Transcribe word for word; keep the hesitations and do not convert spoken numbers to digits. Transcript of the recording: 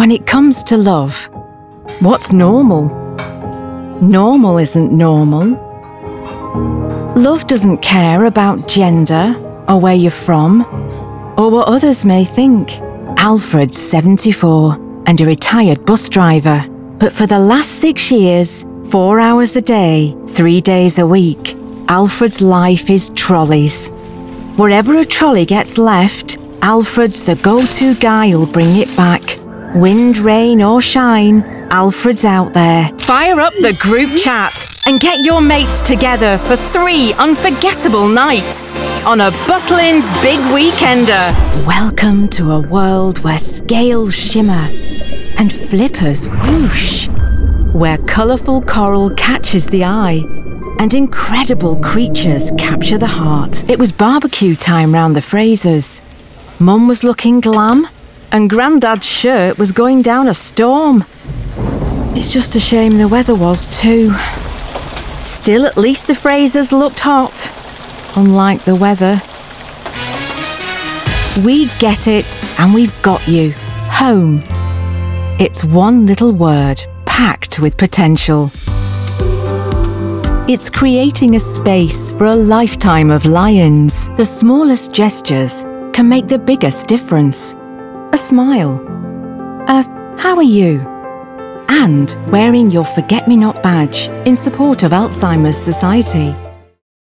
When it comes to love, what's normal? Normal isn't normal. Love doesn't care about gender or where you're from or what others may think. Alfred's seventy-four and a retired bus driver. But for the last six years, four hours a day, three days a week, Alfred's life is trolleys. Wherever a trolley gets left, Alfred's the go-to guy who'll bring it back. Wind, rain or shine, Alfred's out there. Fire up the group chat and get your mates together for three unforgettable nights on a Butlins Big Weekender. Welcome to a world where scales shimmer and flippers whoosh, where colourful coral catches the eye and incredible creatures capture the heart. It was barbecue time round the Frasers. Mum was looking glam and Grandad's shirt was going down a storm. It's just a shame the weather was too. Still, at least the Frasers looked hot, unlike the weather. We get it, and we've got you. Home. It's one little word, packed with potential. It's creating a space for a lifetime of lions. The smallest gestures can make the biggest difference. A smile. A how are you? And wearing your Forget Me Not badge in support of Alzheimer's Society.